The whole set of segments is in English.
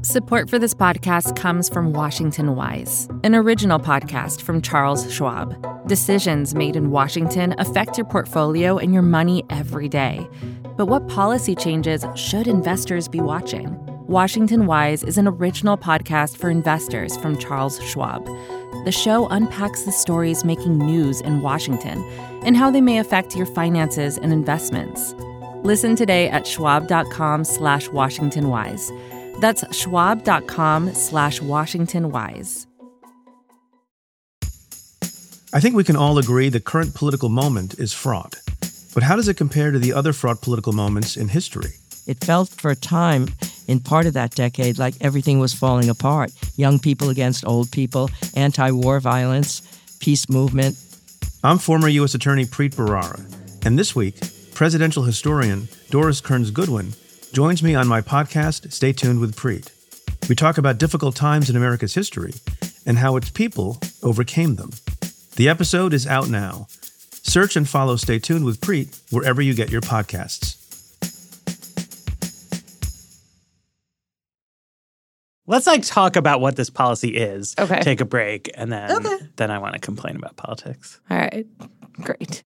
Support for this podcast comes from Washington Wise, an original podcast from Charles Schwab. Decisions made in Washington affect your portfolio and your money every day. But what policy changes should investors be watching? Washington Wise is an original podcast for investors from Charles Schwab. The show unpacks the stories making news in Washington and how they may affect your finances and investments. Listen today at schwab.com/WashingtonWise. That's schwab.com/WashingtonWise. I think we can all agree the current political moment is fraught. But how does it compare to the other fraught political moments in history? It felt for a time in part of that decade like everything was falling apart. Young people against old people, anti-war violence, peace movement. I'm former U.S. Attorney Preet Bharara, and this week, presidential historian Doris Kearns Goodwin joins me on my podcast, Stay Tuned with Preet. We talk about difficult times in America's history and how its people overcame them. The episode is out now. Search and follow Stay Tuned with Preet wherever you get your podcasts. Let's talk about what this policy is. Okay. Take a break, and then I want to complain about politics. All right. Great.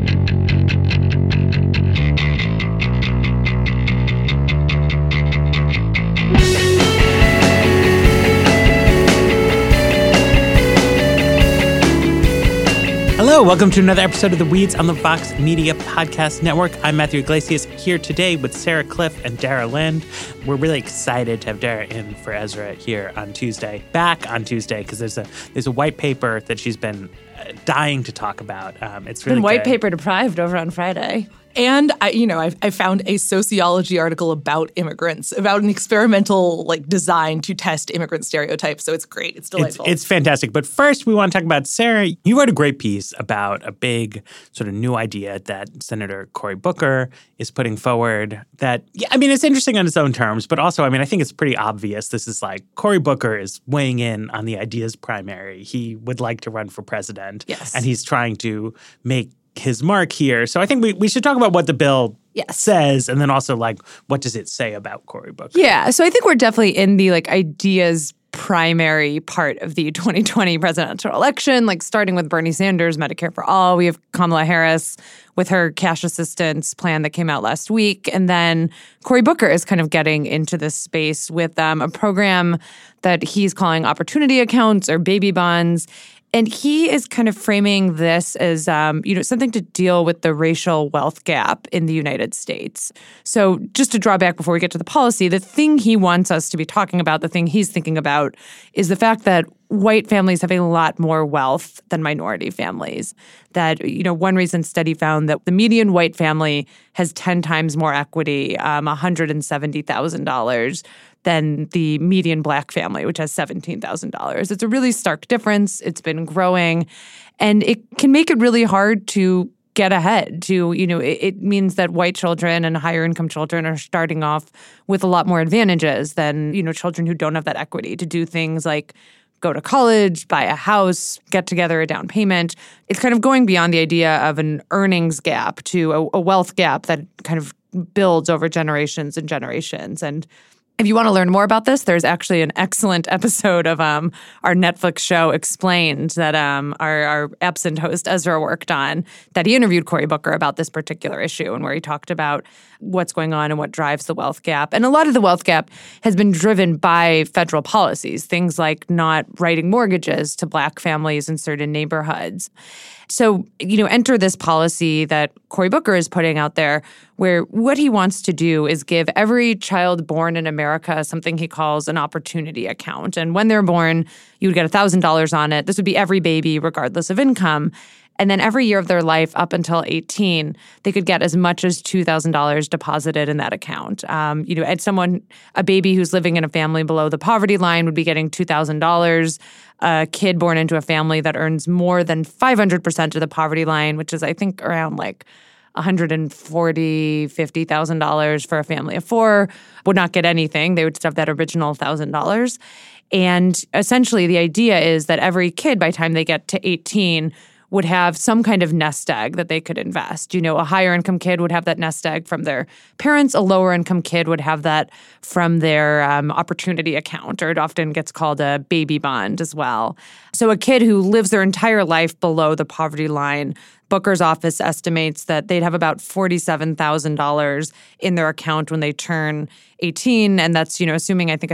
Hello, welcome to another episode of The Weeds on the Vox Media Podcast Network. I'm Matthew Iglesias, here today with Sarah Kliff and Dara Lind. We're really excited to have Dara in for Ezra here on Tuesday, back on Tuesday, because there's a white paper that she's been dying to talk about. It's really been white good. paper deprived over on Friday. And I found a sociology article about immigrants, about an experimental design to test immigrant stereotypes. So it's great. It's delightful. It's fantastic. But first, we want to talk about Sarah. You wrote a great piece about a big sort of new idea that Senator Cory Booker is putting forward. That it's interesting on its own terms, but also, I think it's pretty obvious. This is Cory Booker is weighing in on the ideas primary. He would like to run for president. Yes. And he's trying to make his mark here. So I think we should talk about what the bill says, and then also what does it say about Cory Booker? Yeah, so I think we're definitely in the ideas primary part of the 2020 presidential election, starting with Bernie Sanders, Medicare for All. We have Kamala Harris with her cash assistance plan that came out last week. And then Cory Booker is kind of getting into this space with a program that he's calling opportunity accounts or baby bonds. And he is kind of framing this as, something to deal with the racial wealth gap in the United States. So just to draw back before we get to the policy, the thing he wants us to be talking about, the thing he's thinking about, is the fact that white families have a lot more wealth than minority families. That, one recent study found that the median white family has 10 times more equity, $170,000, than the median black family, which has $17,000. It's a really stark difference. It's been growing, and it can make it really hard to get ahead. It means that white children and higher income children are starting off with a lot more advantages than, children who don't have that equity to do things like go to college, buy a house, get together a down payment. It's kind of going beyond the idea of an earnings gap to a wealth gap that kind of builds over generations and generations. And if you want to learn more about this, there's actually an excellent episode of our Netflix show Explained that our absent host Ezra worked on, that he interviewed Cory Booker about this particular issue, and where he talked about what's going on and what drives the wealth gap. And a lot of the wealth gap has been driven by federal policies, things like not writing mortgages to black families in certain neighborhoods. So, enter this policy that Cory Booker is putting out there, where what he wants to do is give every child born in America something he calls an opportunity account. And when they're born, you would get $1,000 on it. This would be every baby, regardless of income. And then every year of their life up until 18, they could get as much as $2,000 deposited in that account. And a baby who's living in a family below the poverty line would be getting $2,000. A kid born into a family that earns more than 500% of the poverty line, which is, I think, around $140,000, $50,000 for a family of four, would not get anything. They would still have that original $1,000. And essentially, the idea is that every kid, by the time they get to 18, would have some kind of nest egg that they could invest. You know, a higher income kid would have that nest egg from their parents. A lower income kid would have that from their opportunity account, or it often gets called a baby bond as well. So a kid who lives their entire life below the poverty line, Booker's office estimates that they'd have about $47,000 in their account when they turn 18. And that's, assuming I think a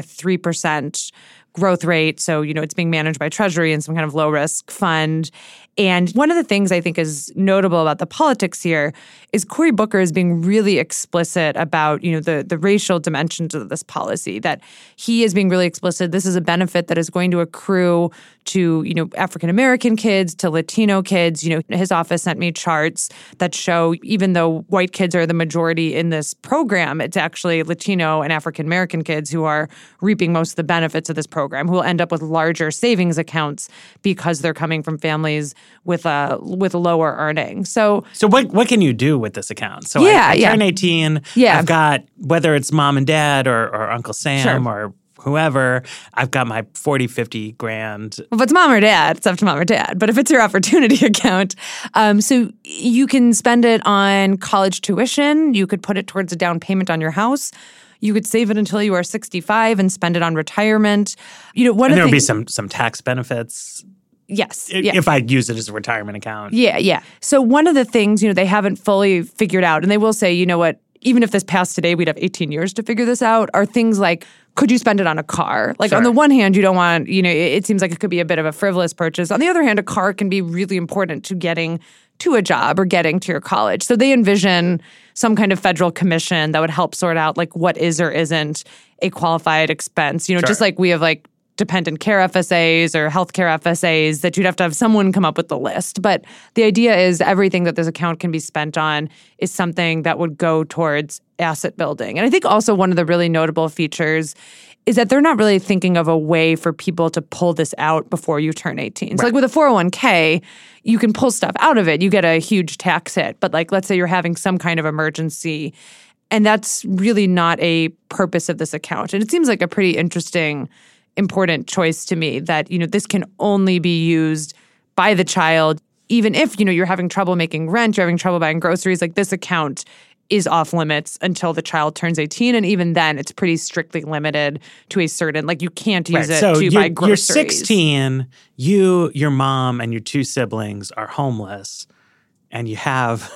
3% growth rate. So, it's being managed by Treasury and some kind of low risk fund. And one of the things I think is notable about the politics here is Cory Booker is being really explicit about, the racial dimensions of this policy, that he is being really explicit. This is a benefit that is going to accrue to, African-American kids, to Latino kids. His office sent me charts that show even though white kids are the majority in this program, it's actually Latino and African-American kids who are reaping most of the benefits of this program, who will end up with larger savings accounts because they're coming from families with lower earnings. So what can you do with this account? So I turn 18. Yeah. I've got, whether it's mom and dad or Uncle Sam or whoever, I've got my 40, 50 grand. If it's mom or dad, it's up to mom or dad. But if it's your opportunity account, so you can spend it on college tuition. You could put it towards a down payment on your house. You could save it until you are 65 and spend it on retirement. There would be some tax benefits. Yes. If I use it as a retirement account. Yeah. So one of the things, they haven't fully figured out, and they will say, you know what, even if this passed today, we'd have 18 years to figure this out, are things like, could you spend it on a car? Like, on the one hand, you don't want, it seems like it could be a bit of a frivolous purchase. On the other hand, a car can be really important to getting to a job or getting to your college. So they envision some kind of federal commission that would help sort out, like, what is or isn't a qualified expense. Just like we have, like, dependent care FSAs or healthcare FSAs, that you'd have to have someone come up with the list. But the idea is everything that this account can be spent on is something that would go towards asset building. And I think also one of the really notable features is that they're not really thinking of a way for people to pull this out before you turn 18. So like with a 401k, you can pull stuff out of it. You get a huge tax hit. But like, let's say you're having some kind of emergency, and that's really not a purpose of this account. And it seems like a pretty interesting, important choice to me that, this can only be used by the child, even if, you're having trouble making rent, you're having trouble buying groceries. Like, this account is off limits until the child turns 18. And even then, it's pretty strictly limited to a certain, like, you can't use it to buy groceries. You're 16, your mom and your two siblings are homeless, and you have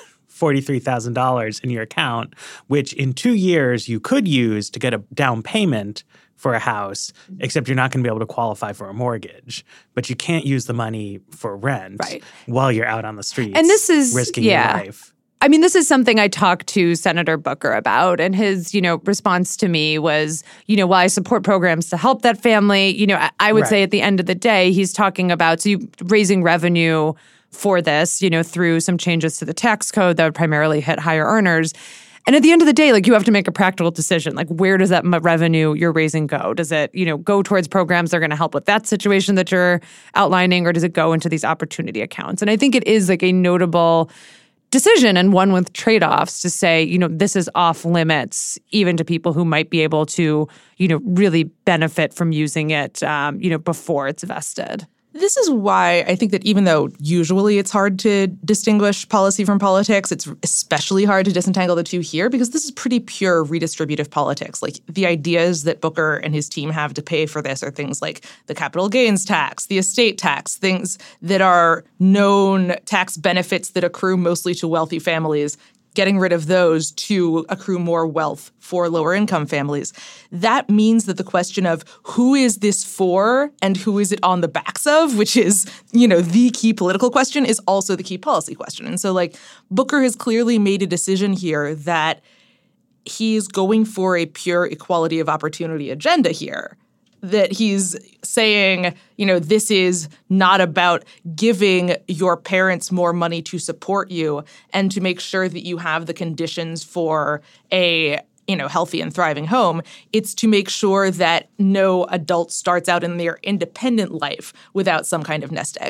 $43,000 in your account, which in 2 years you could use to get a down payment for a house, except you're not going to be able to qualify for a mortgage. But you can't use the money for rent while you're out on the streets, and this is risking your life. I mean, this is something I talked to Senator Booker about, and his, response to me was, while I support programs to help that family, I would say at the end of the day, he's talking about raising revenue for this, through some changes to the tax code that would primarily hit higher earners. And at the end of the day, like, you have to make a practical decision. Like, where does that revenue you're raising go? Does it, go towards programs that are going to help with that situation that you're outlining, or does it go into these opportunity accounts? And I think it is like a notable decision, and one with trade-offs, to say, this is off limits even to people who might be able to, really benefit from using it, before it's vested. This is why I think that even though usually it's hard to distinguish policy from politics, it's especially hard to disentangle the two here, because this is pretty pure redistributive politics. Like, the ideas that Booker and his team have to pay for this are things like the capital gains tax, the estate tax, things that are known tax benefits that accrue mostly to wealthy families, getting rid of those to accrue more wealth for lower income families. That means that the question of who is this for and who is it on the backs of, which is, the key political question, is also the key policy question. And so, like, Booker has clearly made a decision here that he's going for a pure equality of opportunity agenda here. That he's saying, this is not about giving your parents more money to support you and to make sure that you have the conditions for a, healthy and thriving home. It's to make sure that no adult starts out in their independent life without some kind of nest egg.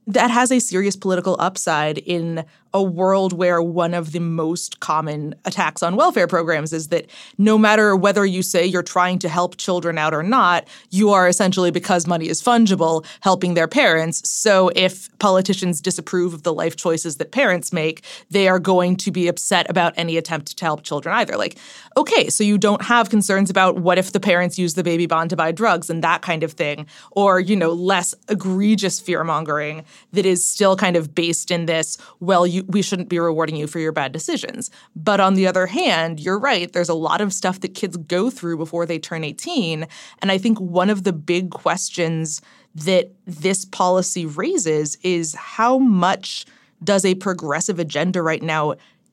that has a serious political upside in a world where one of the most common attacks on welfare programs is that no matter whether you say you're trying to help children out or not, you are essentially, because money is fungible, helping their parents. So if politicians disapprove of the life choices that parents make, they are going to be upset about any attempt to help children either. Like, okay, so you don't have concerns about what if the parents use the baby bond to buy drugs and that kind of thing, or, less egregious fear-mongering that is still kind of based in this, well, we shouldn't be rewarding you for your bad decisions. But on the other hand, you're right, there's a lot of stuff that kids go through before they turn 18. And I think one of the big questions that this policy raises is how much does a progressive agenda right now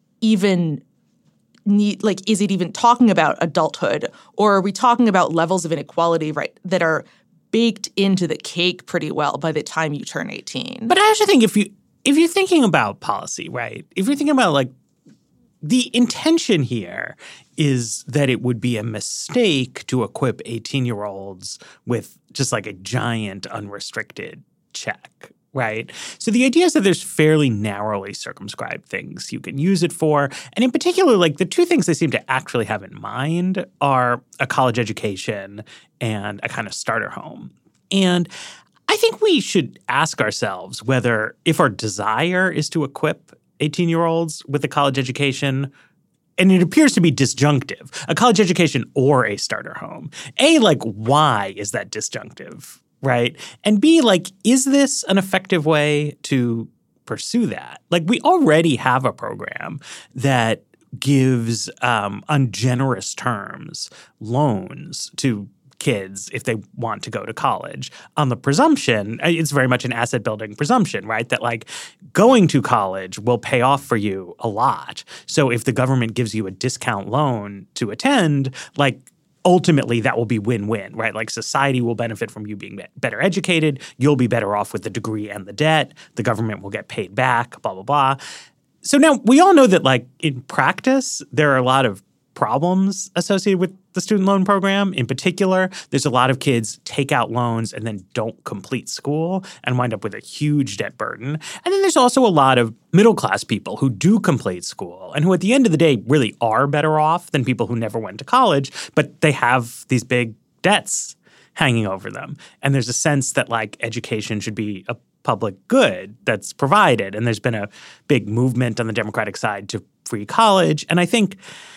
even need, like, is it even talking about adulthood? Or are we talking about levels of inequality, right, that are baked into the cake pretty well by the time you turn 18? But I actually think if you're thinking about policy, right, if you're thinking about, like, the intention here is that it would be a mistake to equip 18-year-olds with just like a giant unrestricted check, right? So the idea is that there's fairly narrowly circumscribed things you can use it for. And in particular, like, the two things they seem to actually have in mind are a college education and a kind of starter home. And I think we should ask ourselves whether, if our desire is to equip 18-year-olds with a college education, and it appears to be disjunctive, a college education or a starter home. A, like, why is that disjunctive, right? And B, like, is this an effective way to pursue that? Like, we already have a program that gives, on generous terms, loans to kids if they want to go to college on the presumption, it's very much an asset building presumption, right? That, like, going to college will pay off for you a lot. So if the government gives you a discount loan to attend, like, ultimately that will be win-win, right? Like, society will benefit from you being better educated. You'll be better off with the degree and the debt. The government will get paid back, blah, blah, blah. So now we all know that, like, in practice, there are a lot of problems associated with the student loan program. In particular, there's a lot of kids take out loans and then don't complete school and wind up with a huge debt burden. And then there's also a lot of middle-class people who do complete school and who at the end of the day really are better off than people who never went to college, but they have these big debts hanging over them. And there's a sense that, like, education should be a public good that's provided. And there's been a big movement on the Democratic side to free college. And I think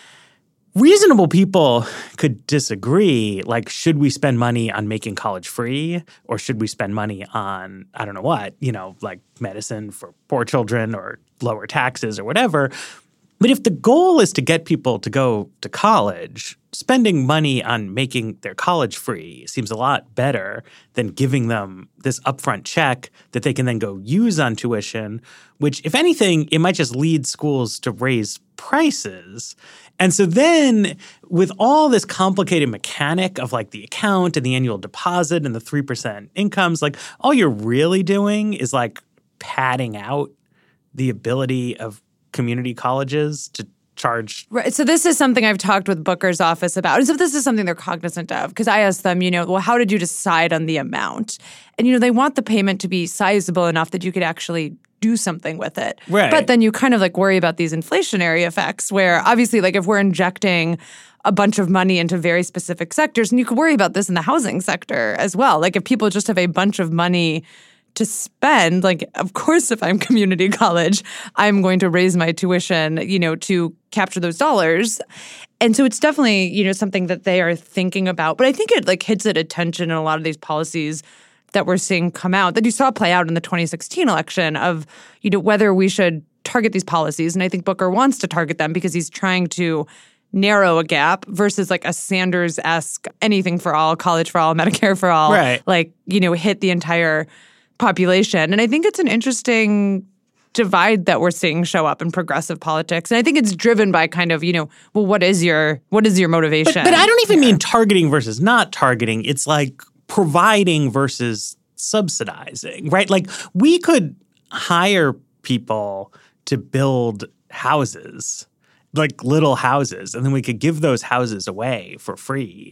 reasonable people could disagree, like, should we spend money on making college free, or should we spend money on, I don't know what, like medicine for poor children or lower taxes or whatever. But if the goal is to get people to go to college, spending money on making their college free seems a lot better than giving them this upfront check that they can then go use on tuition, which, if anything, it might just lead schools to raise prices. And so then with all this complicated mechanic of, like, the account and the annual deposit and the 3% incomes, like, all you're really doing is, like, padding out the ability of community colleges to charge. Right. So this is something I've talked with Booker's office about. And so this is something they're cognizant of, because I asked them, well, how did you decide on the amount? And, they want the payment to be sizable enough that you could actually do something with it. Right. But then you kind of, like, worry about these inflationary effects where, obviously, like, if we're injecting a bunch of money into very specific sectors, and you could worry about this in the housing sector as well. Like, if people just have a bunch of money to spend, like, of course, if I'm community college, I'm going to raise my tuition, to capture those dollars. And so it's definitely, something that they are thinking about. But I think it, like, hits at attention in a lot of these policies that we're seeing come out, that you saw play out in the 2016 election of, whether we should target these policies. And I think Booker wants to target them because he's trying to narrow a gap versus, like, a Sanders-esque anything for all, college for all, Medicare for all, right. Like, hit the entire population. And I think it's an interesting divide that we're seeing show up in progressive politics. And I think it's driven by kind of, well, what is your motivation? But I don't even mean targeting versus not targeting. It's like providing versus subsidizing, right? Like, we could hire people to build houses, like little houses, and then we could give those houses away for free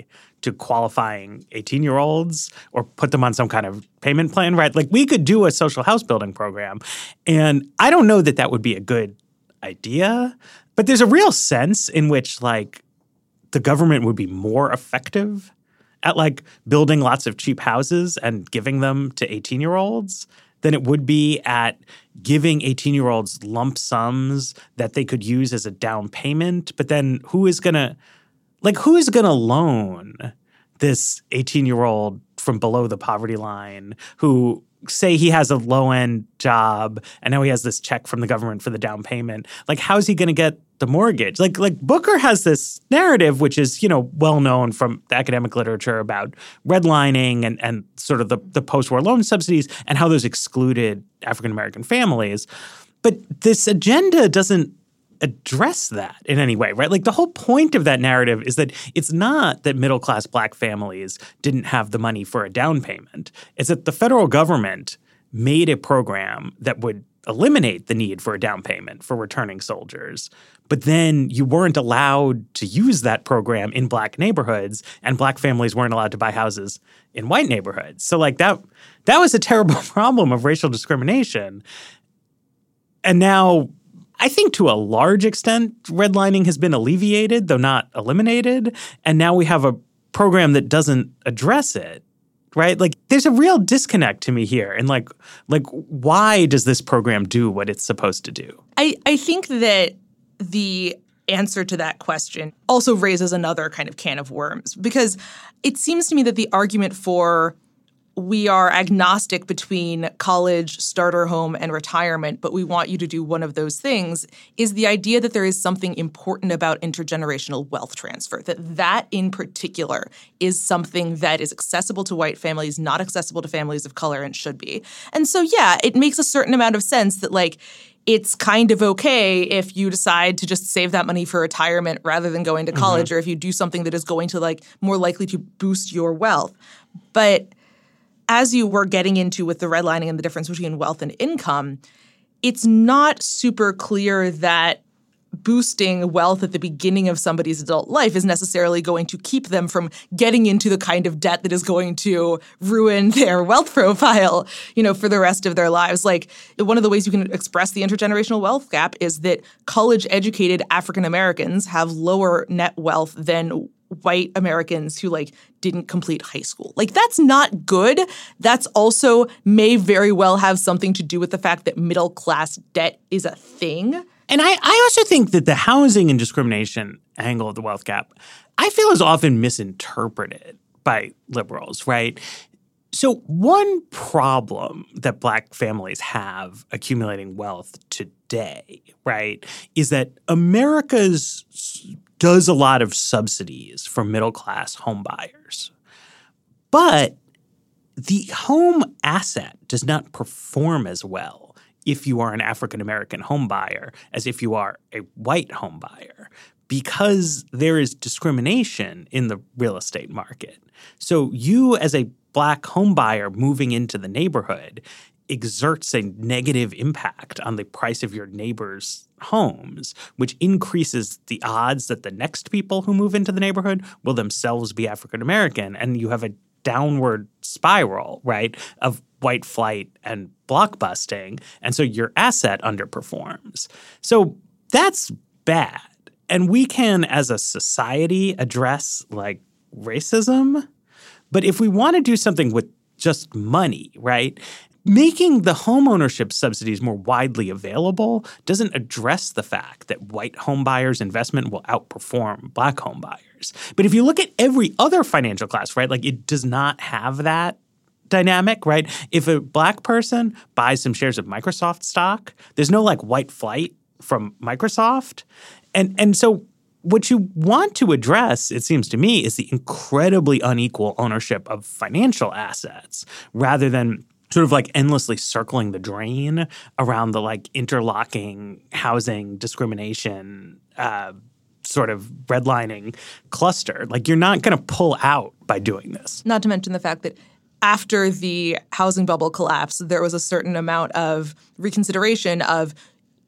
to qualifying 18-year-olds or put them on some kind of payment plan, right? Like we could do a social house building program. And I don't know that that would be a good idea, but there's a real sense in which like the government would be more effective at like building lots of cheap houses and giving them to 18-year-olds than it would be at giving 18-year-olds lump sums that they could use as a down payment. But then who is going to loan this 18-year-old from below the poverty line who say he has a low-end job and now he has this check from the government for the down payment? Like, how's he going to get the mortgage? Like Booker has this narrative, which is, you know, well known from the academic literature about redlining and sort of the post-war loan subsidies and how those excluded African-American families. But this agenda doesn't address that in any way, right? Like the whole point of that narrative is that it's not that middle-class Black families didn't have the money for a down payment. It's that the federal government made a program that would eliminate the need for a down payment for returning soldiers. But then you weren't allowed to use that program in Black neighborhoods, and Black families weren't allowed to buy houses in white neighborhoods. So like that was a terrible problem of racial discrimination. And now I think to a large extent, redlining has been alleviated, though not eliminated. And now we have a program that doesn't address it, right? Like there's a real disconnect to me here. And like why does this program do what it's supposed to do? I think that the answer to that question also raises another kind of can of worms, because it seems to me that the argument for we are agnostic between college, starter home, and retirement, but we want you to do one of those things, is the idea that there is something important about intergenerational wealth transfer, that in particular is something that is accessible to white families, not accessible to families of color, and should be. And so, yeah, it makes a certain amount of sense that, like, it's kind of okay if you decide to just save that money for retirement rather than going to college, or if you do something that is going to, like, more likely to boost your wealth. But as you were getting into with the redlining and the difference between wealth and income, it's not super clear that boosting wealth at the beginning of somebody's adult life is necessarily going to keep them from getting into the kind of debt that is going to ruin their wealth profile, you know, for the rest of their lives. Like, one of the ways you can express the intergenerational wealth gap is that college-educated African Americans have lower net wealth than white Americans who, like, didn't complete high school. Like, that's not good. That's also may very well have something to do with the fact that middle-class debt is a thing. And I also think that the housing and discrimination angle of the wealth gap, I feel, is often misinterpreted by liberals, right? So one problem that Black families have accumulating wealth today, right, is that America's does a lot of subsidies for middle-class home buyers. But the home asset does not perform as well if you are an African-American home buyer as if you are a white home buyer, because there is discrimination in the real estate market. So you, as a Black home buyer moving into the neighborhood, exerts a negative impact on the price of your neighbor's homes, which increases the odds that the next people who move into the neighborhood will themselves be African American. And you have a downward spiral, right, of white flight and blockbusting. And so your asset underperforms. So that's bad. And we can, as a society, address, like, racism. But if we want to do something with just money, right, making the homeownership subsidies more widely available doesn't address the fact that white homebuyers' investment will outperform Black homebuyers. But if you look at every other financial class, right, like, it does not have that dynamic, right? If a Black person buys some shares of Microsoft stock, there's no, like, white flight from Microsoft. And so what you want to address, it seems to me, is the incredibly unequal ownership of financial assets rather than sort of like endlessly circling the drain around the, like, interlocking housing discrimination sort of redlining cluster. Like, you're not going to pull out by doing this. Not to mention the fact that after the housing bubble collapsed, there was a certain amount of reconsideration of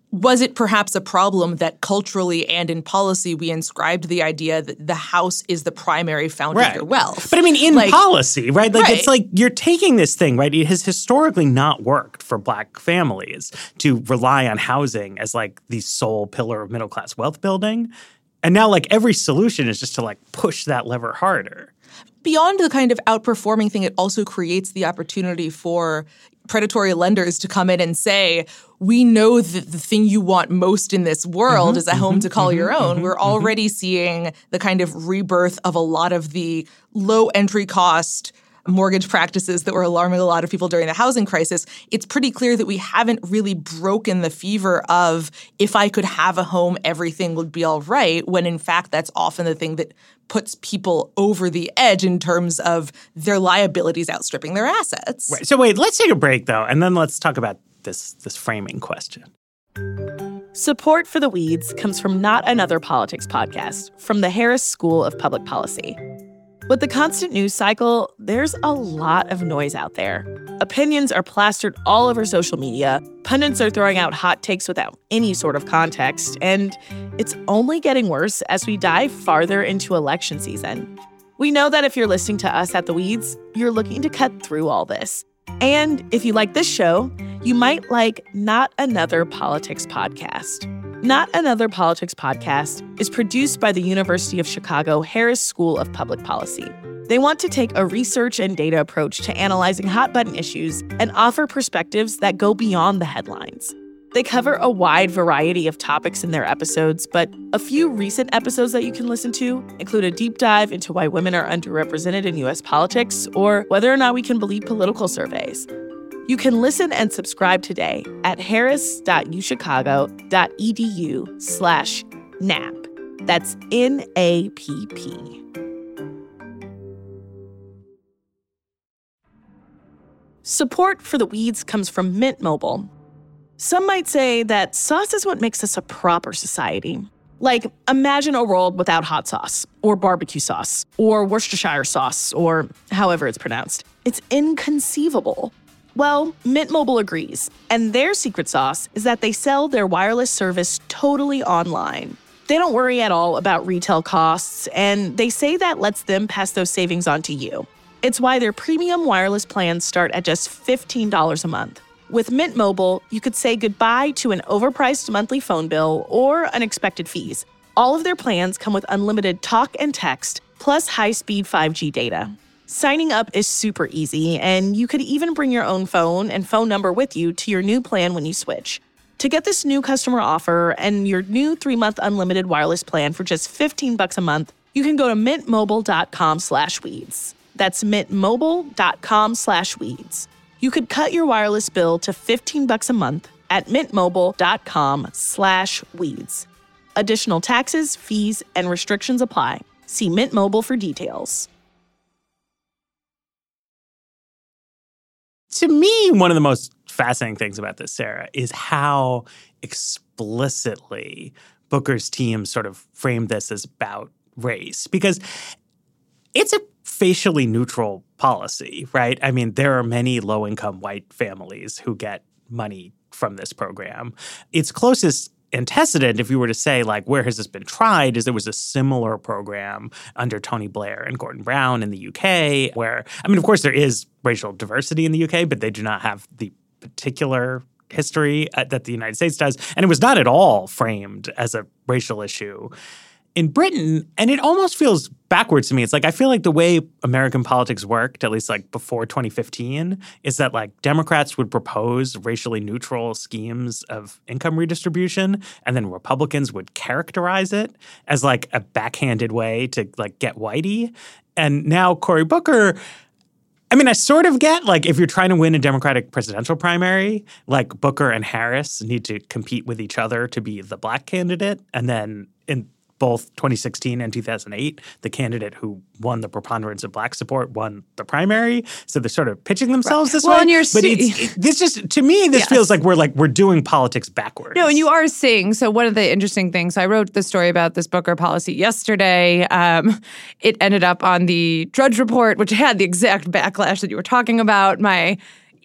Was it perhaps a problem that culturally and in policy we inscribed the idea that the house is the primary fount of your wealth? But I mean, in policy, right? Like, right. It's like you're taking this thing, right? It has historically not worked for Black families to rely on housing as like the sole pillar of middle-class wealth building. And now like every solution is just to like push that lever harder. Beyond the kind of outperforming thing, it also creates the opportunity for predatory lenders to come in and say, we know that the thing you want most in this world is a home to call your own. We're already seeing the kind of rebirth of a lot of the low entry cost mortgage practices that were alarming a lot of people during the housing crisis. It's pretty clear that we haven't really broken the fever of if I could have a home, everything would be all right, when in fact that's often the thing that puts people over the edge in terms of their liabilities outstripping their assets. Right. So wait, let's take a break though, and then let's talk about this framing question. Support for The Weeds comes from Not Another Politics podcast from the Harris School of Public Policy. With the constant news cycle, there's a lot of noise out there. Opinions are plastered all over social media, pundits are throwing out hot takes without any sort of context, and it's only getting worse as we dive farther into election season. We know that if you're listening to us at The Weeds, you're looking to cut through all this. And if you like this show, you might like Not Another Politics podcast. Not Another Politics podcast is produced by the University of Chicago Harris School of Public Policy. They want to take a research and data approach to analyzing hot-button issues and offer perspectives that go beyond the headlines. They cover a wide variety of topics in their episodes, but a few recent episodes that you can listen to include a deep dive into why women are underrepresented in U.S. politics or whether or not we can believe political surveys. You can listen and subscribe today at harris.uchicago.edu/NAP. That's NAPP. Support for The Weeds comes from Mint Mobile. Some might say that sauce is what makes us a proper society. Like, imagine a world without hot sauce, or barbecue sauce, or Worcestershire sauce, or however it's pronounced. It's inconceivable. Well, Mint Mobile agrees, and their secret sauce is that they sell their wireless service totally online. They don't worry at all about retail costs, and they say that lets them pass those savings on to you. It's why their premium wireless plans start at just $15 a month. With Mint Mobile, you could say goodbye to an overpriced monthly phone bill or unexpected fees. All of their plans come with unlimited talk and text, plus high-speed 5G data. Signing up is super easy, and you could even bring your own phone and phone number with you to your new plan when you switch. To get this new customer offer and your new 3-month unlimited wireless plan for just $15 a month, you can go to mintmobile.com/weeds. That's mintmobile.com/weeds. You could cut your wireless bill to $15 a month at mintmobile.com/weeds. Additional taxes, fees, and restrictions apply. See Mint Mobile for details. To me, one of the most fascinating things about this, Sarah, is how explicitly Booker's team sort of framed this as about race. Because it's a facially neutral policy, right? I mean, there are many low-income white families who get money from this program. Its closest antecedent, if you were to say, like, where has this been tried, is there was a similar program under Tony Blair and Gordon Brown in the UK where, I mean, of course, there is racial diversity in the UK, but they do not have the particular history that the United States does. And it was not at all framed as a racial issue in Britain. And it almost feels backwards to me. It's like, I feel like the way American politics worked, at least like before 2015, is that like Democrats would propose racially neutral schemes of income redistribution, and then Republicans would characterize it as like a backhanded way to like get whitey. And now Cory Booker, I mean, I sort of get, like, if you're trying to win a Democratic presidential primary, like Booker and Harris need to compete with each other to be the black candidate. And then in both 2016 and 2008, the candidate who won the preponderance of black support won the primary. So they're sort of pitching themselves this way. And but this just, to me, this feels like we're doing politics backwards. No, and you are seeing. So one of the interesting things, I wrote the story about this Booker policy yesterday. It ended up on the Drudge Report, which had the exact backlash that you were talking about. My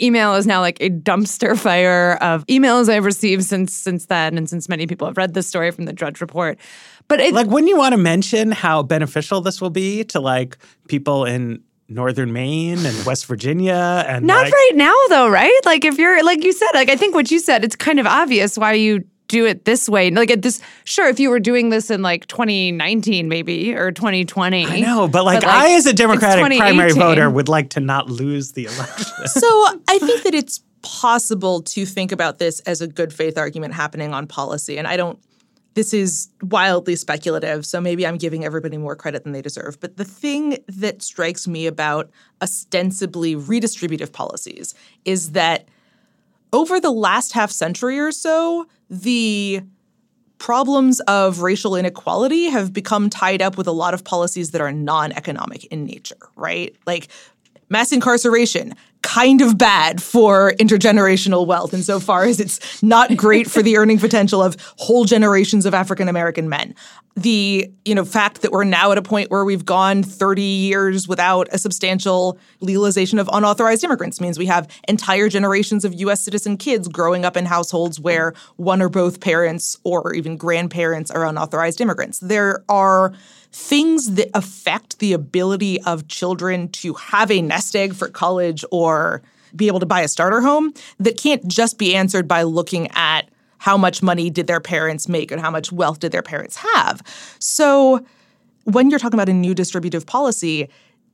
email is now like a dumpster fire of emails I've received since then, and since many people have read this story from the Drudge Report. But wouldn't you want to mention how beneficial this will be to like people in Northern Maine and West Virginia? And not right now, though, right? Like if you're, like you said, like I think what you said, it's kind of obvious why you do it this way. Like at this, sure, if you were doing this in like 2019 maybe or 2020. I know, but I as a Democratic primary voter would like to not lose the election. So I think that it's possible to think about this as a good faith argument happening on policy. And this is wildly speculative, so maybe I'm giving everybody more credit than they deserve. But the thing that strikes me about ostensibly redistributive policies is that over the last half century or so, the problems of racial inequality have become tied up with a lot of policies that are non-economic in nature, right? Like mass incarceration, kind of bad for intergenerational wealth insofar as it's not great for the earning potential of whole generations of African-American men. The, fact that we're now at a point where we've gone 30 years without a substantial legalization of unauthorized immigrants means we have entire generations of U.S. citizen kids growing up in households where one or both parents or even grandparents are unauthorized immigrants. There are things that affect the ability of children to have a nest egg for college or be able to buy a starter home that can't just be answered by looking at how much money did their parents make and how much wealth did their parents have. So when you're talking about a new distributive policy,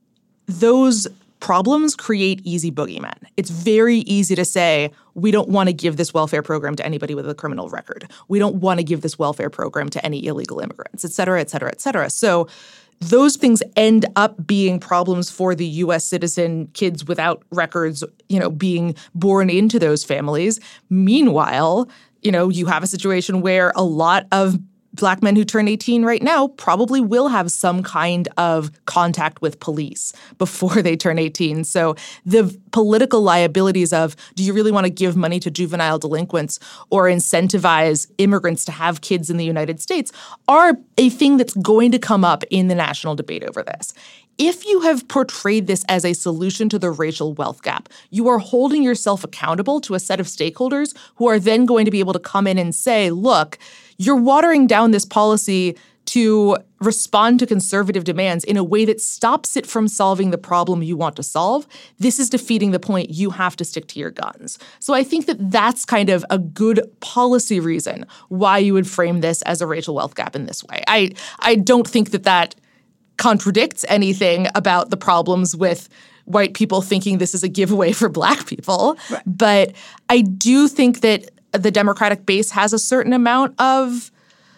those problems create easy boogeymen. It's very easy to say, we don't want to give this welfare program to anybody with a criminal record. We don't want to give this welfare program to any illegal immigrants, et cetera, et cetera, et cetera. So those things end up being problems for the U.S. citizen kids without records, being born into those families. Meanwhile, you have a situation where a lot of Black men who turn 18 right now probably will have some kind of contact with police before they turn 18. So the political liabilities of, do you really want to give money to juvenile delinquents or incentivize immigrants to have kids in the United States, are a thing that's going to come up in the national debate over this. If you have portrayed this as a solution to the racial wealth gap, you are holding yourself accountable to a set of stakeholders who are then going to be able to come in and say, look, you're watering down this policy to respond to conservative demands in a way that stops it from solving the problem you want to solve. This is defeating the point. You have to stick to your guns. So I think that that's kind of a good policy reason why you would frame this as a racial wealth gap in this way. I don't think that contradicts anything about the problems with white people thinking this is a giveaway for Black people. Right. But I do think that the Democratic base has a certain amount of,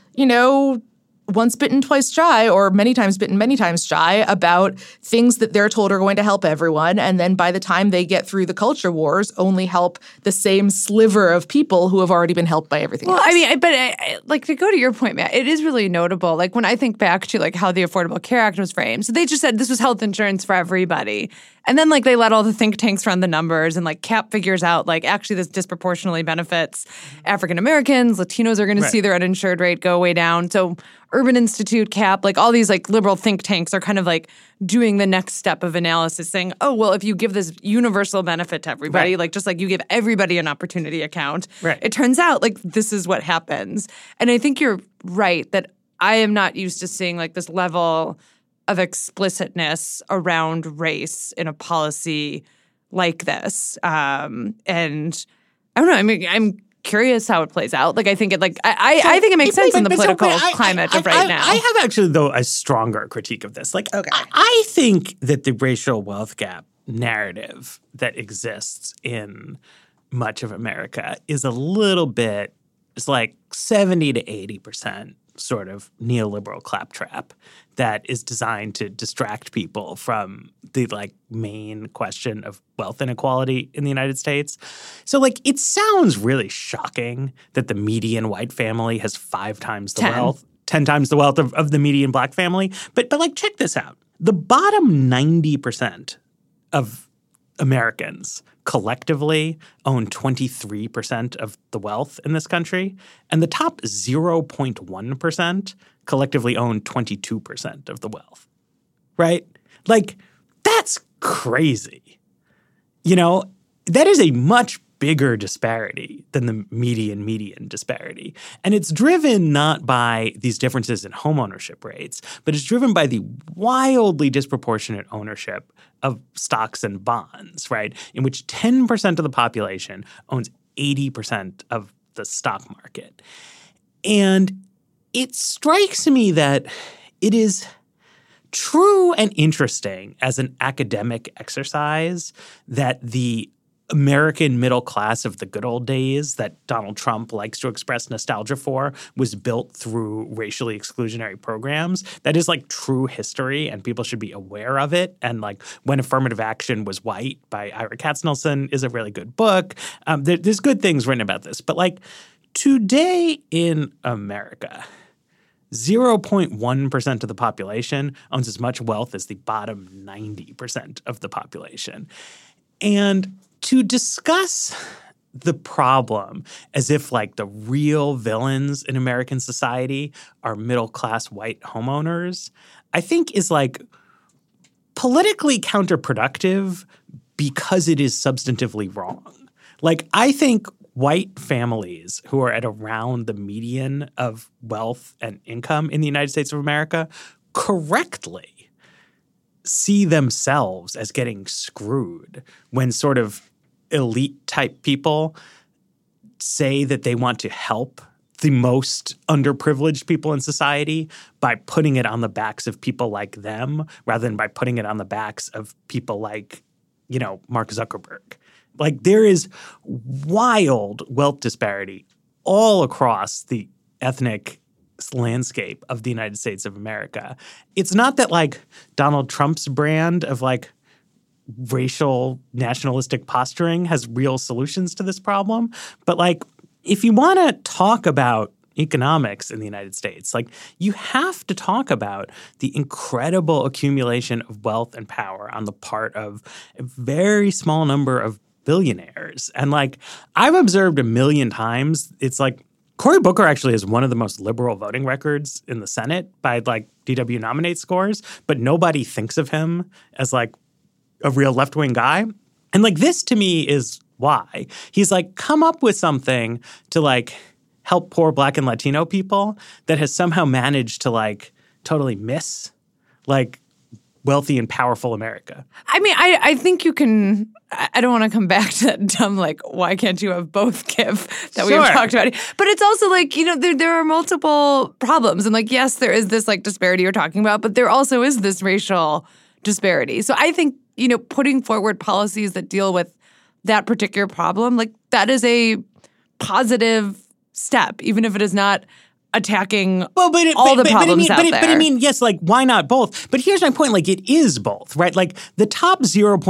once bitten, twice shy, or many times bitten, many times shy about things that they're told are going to help everyone. And then by the time they get through the culture wars, only help the same sliver of people who have already been helped by everything else. I mean, but to go to your point, Matt, it is really notable. Like when I think back to how the Affordable Care Act was framed, so they just said this was health insurance for everybody. And then they let all the think tanks run the numbers and CAP figures out actually this disproportionately benefits African Americans, Latinos are going to see their uninsured rate go way down. So Urban Institute, CAP, all these liberal think tanks are kind of doing the next step of analysis saying, oh, well, if you give this universal benefit to everybody, just like you give everybody an opportunity account, it turns out this is what happens. And I think you're right that I am not used to seeing this level of explicitness around race in a policy like this. And I don't know, I mean, I'm curious how it plays out. I think it I think it makes sense in the political climate of right now. I have actually, though, a stronger critique of this. I think that the racial wealth gap narrative that exists in much of America is a little bit, it's 70 to 80% sort of neoliberal claptrap that is designed to distract people from the main question of wealth inequality in the United States. So it sounds really shocking that the median white family has 5 times the wealth, 10 times the wealth of the median Black family. But check this out. The bottom 90% of Americans collectively own 23% of the wealth in this country, and the top 0.1% collectively own 22% of the wealth, right? That's crazy. that is a much bigger disparity than the median disparity. And it's driven not by these differences in homeownership rates, but it's driven by the wildly disproportionate ownership of stocks and bonds, right? In which 10% of the population owns 80% of the stock market. And it strikes me that it is true and interesting as an academic exercise that the American middle class of the good old days that Donald Trump likes to express nostalgia for was built through racially exclusionary programs. That is like true history, and people should be aware of it. And like When Affirmative Action Was White by Ira Katznelson is a really good book. There's good things written about this. But like today in America, 0.1% of the population owns as much wealth as the bottom 90% of the population. And to discuss the problem as if like the real villains in American society are middle-class white homeowners, I think is like politically counterproductive because it is substantively wrong. Like I think white families who are at around the median of wealth and income in the United States of America correctly see themselves as getting screwed when sort of elite type people say that they want to help the most underprivileged people in society by putting it on the backs of people like them rather than by putting it on the backs of people like, you know, Mark Zuckerberg. Like there is wild wealth disparity all across the ethnic landscape of the United States of America. It's not that like Donald Trump's brand of like racial nationalistic posturing has real solutions to this problem. But like, if you want to talk about economics in the United States, like you have to talk about the incredible accumulation of wealth and power on the part of a very small number of billionaires. And like, I've observed a million times, it's like Cory Booker actually has one of the most liberal voting records in the Senate by like DW Nominate scores, but nobody thinks of him as like a real left-wing guy. And like this to me is why. He's like come up with something to like help poor Black and Latino people that has somehow managed to like totally miss like wealthy and powerful America. I mean, I think you can – I don't want to come back to that dumb like why can't you have both gif that we've talked about. But it's also like, you know, there are multiple problems. And like, yes, there is this like disparity you're talking about, but there also is this racial disparity. So I think, you know, putting forward policies that deal with that particular problem, like that is a positive step, even if it is not attacking all the problems out there. But I mean, yes, like why not both? But here's my point, like it is both, right? Like the top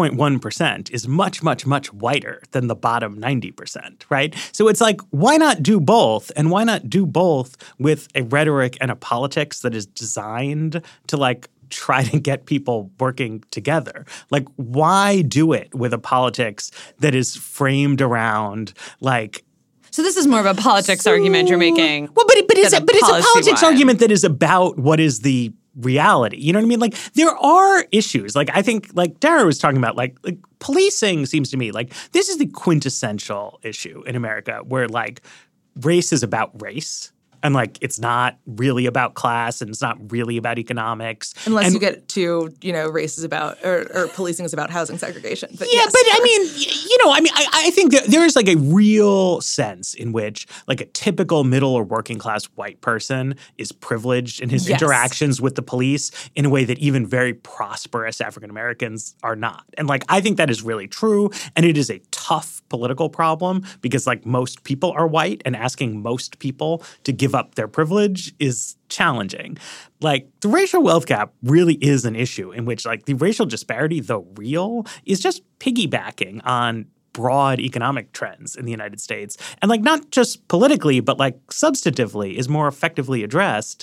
0.1% is much, much, much whiter than the bottom 90%, right? So it's like, why not do both? And why not do both with a rhetoric and a politics that is designed to like try to get people working together? Like, why do it with a politics that is framed around like So this is more of a politics argument you're making. Well, but it's a politics argument that is about what is the reality. You know what I mean? Like there are issues. Like I think like Dara was talking about like policing seems to me like this is the quintessential issue in America where like race is about race. And like it's not really about class and it's not really about economics. Unless you get to, you know, race is about or policing is about housing segregation. But yeah, yes. but I mean, you know, I think there is like a real sense in which like a typical middle or working class white person is privileged in his interactions with the police in a way that even very prosperous African Americans are not. And like I think that is really true. And it is a tough political problem because like most people are white and asking most people to give up their privilege is challenging. Like the racial wealth gap really is an issue in which like the racial disparity, though real, is just piggybacking on broad economic trends in the United States. And like not just politically, but like substantively is more effectively addressed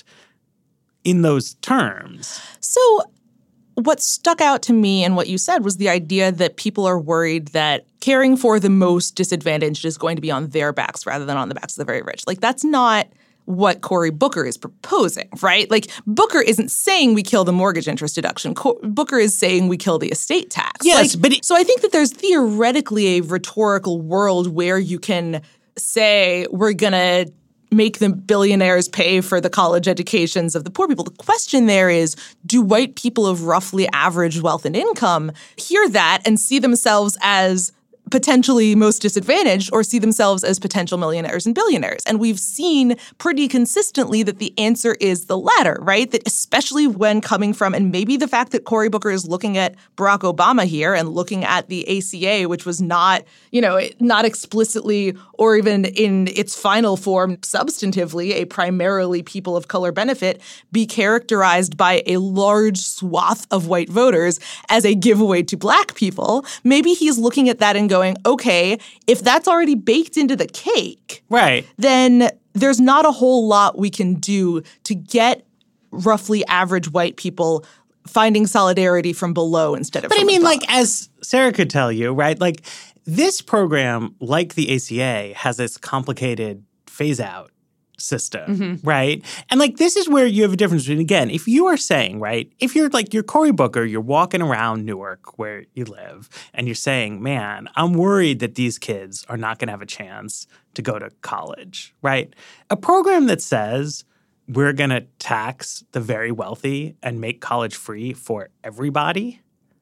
in those terms. So what stuck out to me in what you said was the idea that people are worried that caring for the most disadvantaged is going to be on their backs rather than on the backs of the very rich. Like that's not what Cory Booker is proposing, right? Like, Booker isn't saying we kill the mortgage interest deduction. Booker is saying we kill the estate tax. Yes, so I think that there's theoretically a rhetorical world where you can say we're going to make the billionaires pay for the college educations of the poor people. The question there is, do white people of roughly average wealth and income hear that and see themselves as potentially most disadvantaged or see themselves as potential millionaires and billionaires? And we've seen pretty consistently that the answer is the latter, right? That especially when coming from, and maybe the fact that Cory Booker is looking at Barack Obama here and looking at the ACA, which was not, not explicitly or even in its final form substantively a primarily people of color benefit, be characterized by a large swath of white voters as a giveaway to black people. Maybe he's looking at that and going, okay, if that's already baked into the cake, right, then there's not a whole lot we can do to get roughly average white people finding solidarity from below instead of from above. Like, as Sarah could tell you, right, like, this program, like the ACA, has this complicated phase-out system, right? And, like, this is where you have a difference between, again, if you are saying, right, if you're, like, you're Cory Booker, you're walking around Newark where you live, and you're saying, man, I'm worried that these kids are not going to have a chance to go to college, right? A program that says we're going to tax the very wealthy and make college free for everybody,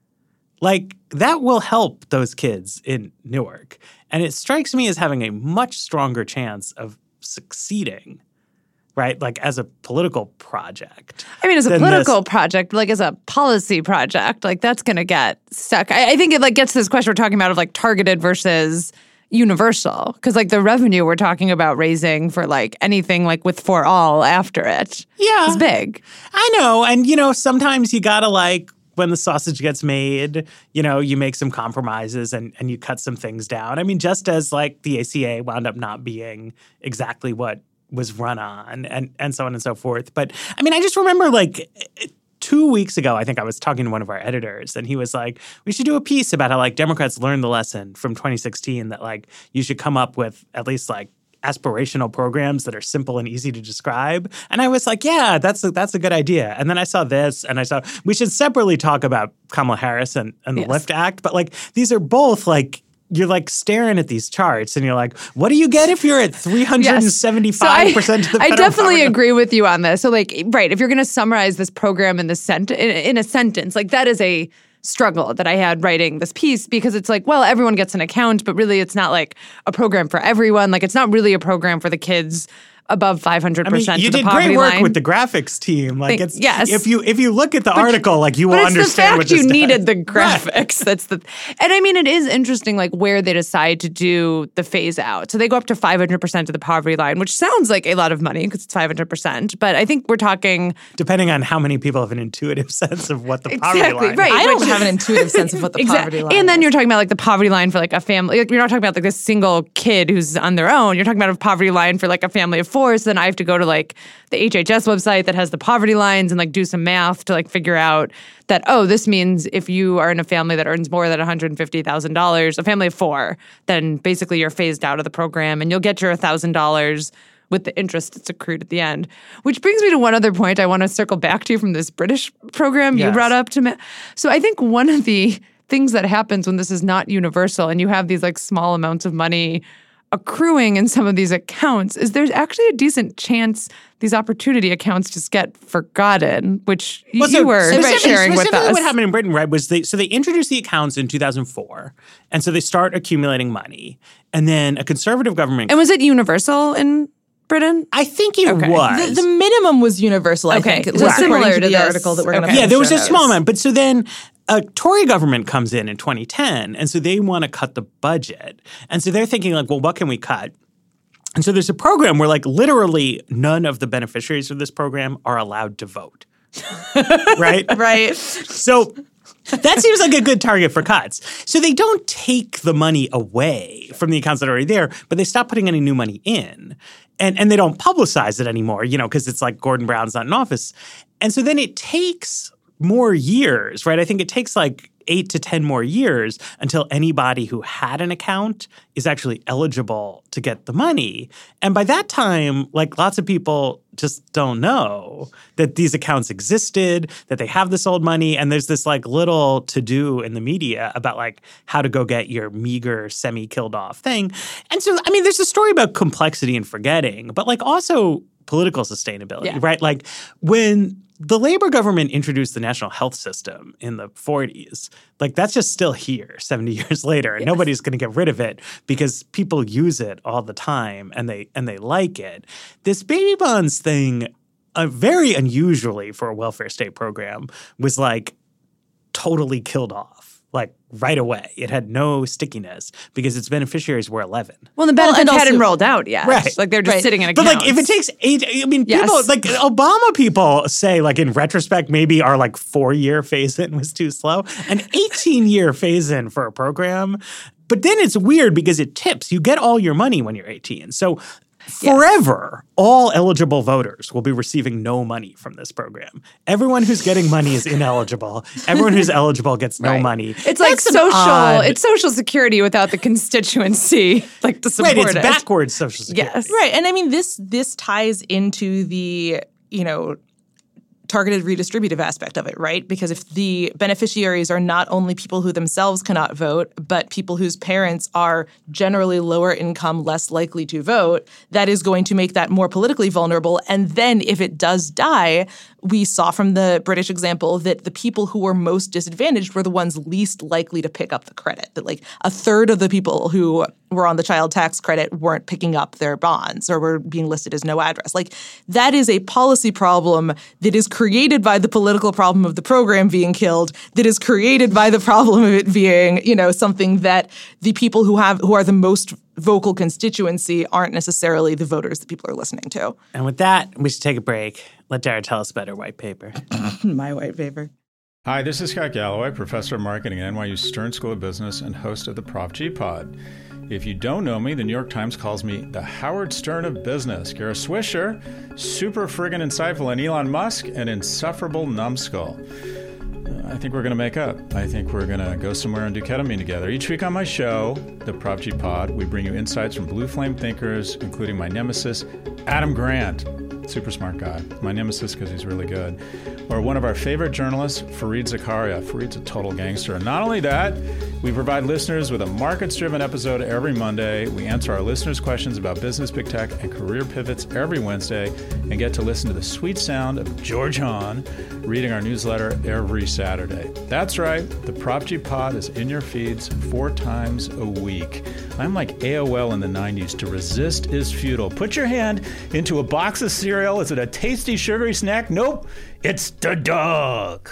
like, that will help those kids in Newark. And it strikes me as having a much stronger chance of succeeding, right? Like, as a political project. I mean, as a political project, like as a policy project, like that's going to get stuck. I think it like gets to this question we're talking about of like targeted versus universal. Because like the revenue we're talking about raising for like anything like with For All after it is big. I know. And, sometimes you got to like, when the sausage gets made, you make some compromises and you cut some things down. I mean, just as like the ACA wound up not being exactly what was run on and so on and so forth. But I mean, I just remember like 2 weeks ago, I think I was talking to one of our editors and he was like, we should do a piece about how like Democrats learned the lesson from 2016 that like you should come up with at least like aspirational programs that are simple and easy to describe. And I was like, yeah, that's a good idea. And then I saw this and I saw we should separately talk about Kamala Harris and the LIFT Act. But like these are both like you're like staring at these charts and you're like, what do you get if you're at 375% of the federal I definitely government? agree with you on this. So like, right, if you're going to summarize this program in a sentence, like that is a struggle that I had writing this piece because it's like, well, everyone gets an account, but really it's not like a program for everyone. Like it's not really a program for the kids above 500% you of the poverty line. You did great work with the graphics team. Like if you look at the article, like you will understand what this you does. needed the graphics. That's and I mean, it is interesting, like where they decide to do the phase out. So they go up to 500% of the poverty line, which sounds like a lot of money because it's 500%. But I think we're talking depending on how many people have an intuitive sense of what the poverty line is. Right. I don't have an intuitive sense of what the poverty line is. And then you're talking about like the poverty line for like a family. Like, you're not talking about like this single kid who's on their own. You're talking about a poverty line for like a family of four. So then I have to go to like the HHS website that has the poverty lines and like do some math to like figure out that, oh, this means if you are in a family that earns more than $150,000, a family of four, then basically you're phased out of the program and you'll get your $1,000 with the interest that's accrued at the end. Which brings me to one other point I want to circle back to from this British program you brought up to me. So I think one of the things that happens when this is not universal and you have these like small amounts of money accruing in some of these accounts is there's actually a decent chance these opportunity accounts just get forgotten, which you were sharing with us. What happened in Britain, right, was they introduced the accounts in 2004, and so they start accumulating money, and then a conservative government. And was it universal in Britain? I think it was. The minimum was universal, I think. It was similar to the this article that we're going to Yeah, there was a small amount. But so then a Tory government comes in 2010, and so they want to cut the budget. And so they're thinking like, well, what can we cut? And so there's a program where like literally none of the beneficiaries of this program are allowed to vote. Right? Right. So that seems like a good target for cuts. So they don't take the money away from the accounts that are already there, but they stop putting any new money in. And they don't publicize it anymore, because it's like Gordon Brown's not in office. And so then it takes more years, right? I think it takes like 8 to 10 more years until anybody who had an account is actually eligible to get the money. And by that time, like, lots of people just don't know that these accounts existed, that they have this old money, and there's this like little to-do in the media about like how to go get your meager semi-killed off thing. And so, I mean, there's a story about complexity and forgetting, but like also political sustainability, right? Like when the Labor government introduced the national health system in the 40s. Like, that's just still here 70 years later, and nobody's going to get rid of it because people use it all the time and they like it. This baby bonds thing, very unusually for a welfare state program, was like totally killed off. Like right away. It had no stickiness because its beneficiaries were 11. Well, the benefits hadn't rolled out yet. Right. Like they're just sitting in accounts. But like if it takes 8, I mean, people like Obama people say like in retrospect, maybe our like 4-year phase-in was too slow. An 18-year phase-in for a program. But then it's weird because it tips. You get all your money when you're 18. So forever, all eligible voters will be receiving no money from this program. Everyone who's getting money is ineligible. Everyone who's eligible gets no money. It's like it's Social Security without the constituency, like to support it. Right, it's backwards Social Security. Yes. Right. And I mean, this ties into the, targeted redistributive aspect of it, right? Because if the beneficiaries are not only people who themselves cannot vote, but people whose parents are generally lower income, less likely to vote, that is going to make that more politically vulnerable. And then if it does die, we saw from the British example that the people who were most disadvantaged were the ones least likely to pick up the credit. That like a third of the people who were on the child tax credit weren't picking up their bonds or were being listed as no address. Like that is a policy problem that is created by the political problem of the program being killed, that is created by the problem of it being, something that the people who are the most vocal constituency aren't necessarily the voters that people are listening to. And with that, we should take a break. Let Dara tell us about her white paper. My white paper. Hi, this is Scott Galloway, professor of marketing at NYU Stern School of Business and host of the Prop G Pod. If you don't know me, the New York Times calls me the Howard Stern of business. Kara Swisher, super friggin' insightful, and Elon Musk, an insufferable numbskull. I think we're going to make up. I think we're going to go somewhere and do ketamine together. Each week on my show, the Prop G Pod, we bring you insights from blue flame thinkers, including my nemesis, Adam Grant. Super smart guy. My nemesis because he's really good. Or one of our favorite journalists, Fareed Zakaria. Fareed's a total gangster. And not only that, we provide listeners with a markets-driven episode every Monday. We answer our listeners' questions about business, big tech, and career pivots every Wednesday, and get to listen to the sweet sound of George Hahn reading our newsletter every Saturday. That's right. The Prop G Pod is in your feeds 4 times a week. I'm like AOL in the 90s. To resist is futile. Put your hand into a box of cereal. Is it a tasty, sugary snack? Nope. It's the dog.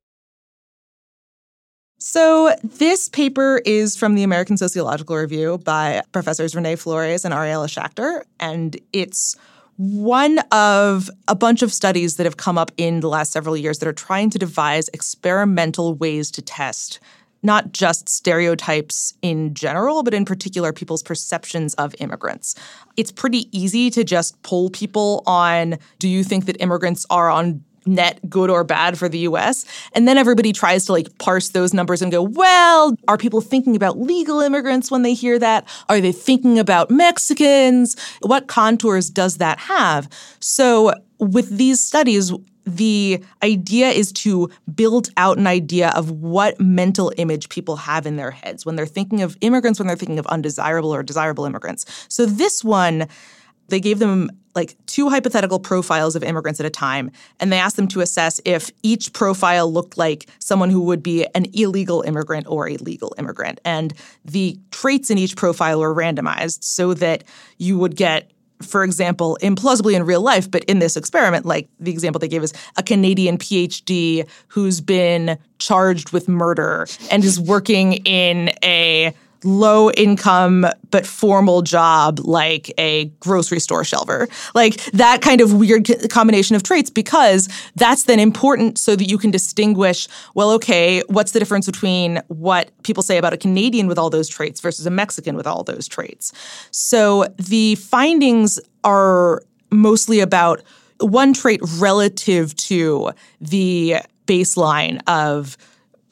So this paper is from the American Sociological Review by Professors Renee Flores and Ariella Schachter, and it's one of a bunch of studies that have come up in the last several years that are trying to devise experimental ways to test not just stereotypes in general, but in particular people's perceptions of immigrants. It's pretty easy to just poll people on, do you think that immigrants are on net good or bad for the U.S.? And then everybody tries to parse those numbers and go, well, are people thinking about legal immigrants when they hear that? Are they thinking about Mexicans? What contours does that have? So with these studies, the idea is to build out an idea of what mental image people have in their heads when they're thinking of immigrants, when they're thinking of undesirable or desirable immigrants. So this one, they gave them 2 hypothetical profiles of immigrants at a time, and they asked them to assess if each profile looked like someone who would be an illegal immigrant or a legal immigrant. And the traits in each profile were randomized so that you would get, for example, implausibly in real life, but in this experiment, the example they gave is a Canadian PhD who's been charged with murder and is working in a low-income but formal job like a grocery store shelver. That kind of weird combination of traits, because that's then important so that you can distinguish, well, okay, what's the difference between what people say about a Canadian with all those traits versus a Mexican with all those traits? So the findings are mostly about one trait relative to the baseline of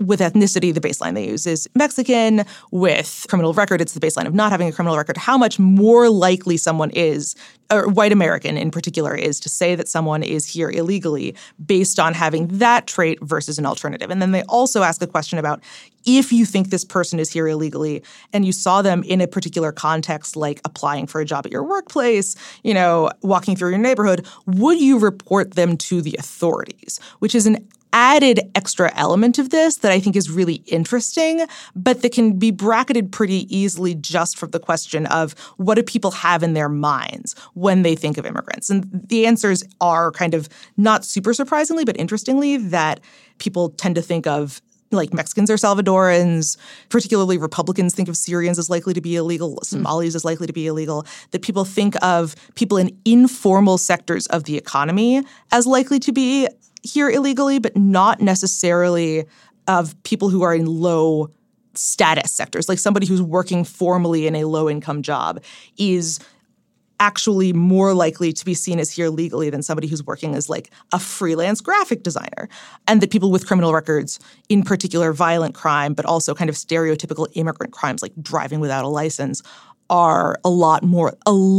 with ethnicity, the baseline they use is Mexican. With criminal record, it's the baseline of not having a criminal record. How much more likely someone is, or white American in particular, is to say that someone is here illegally based on having that trait versus an alternative. And then they also ask a question about if you think this person is here illegally and you saw them in a particular context, like applying for a job at your workplace, walking through your neighborhood, would you report them to the authorities? Which is an added extra element of this that I think is really interesting, but that can be bracketed pretty easily just from the question of what do people have in their minds when they think of immigrants? And the answers are kind of not super surprisingly, but interestingly, that people tend to think of like Mexicans or Salvadorans, particularly Republicans think of Syrians as likely to be illegal, Somalis as likely to be illegal, that people think of people in informal sectors of the economy as likely to be here illegally, but not necessarily of people who are in low status sectors. Like somebody who's working formally in a low-income job is actually more likely to be seen as here legally than somebody who's working as like a freelance graphic designer. And that people with criminal records, in particular violent crime, but also kind of stereotypical immigrant crimes like driving without a license, are a lot more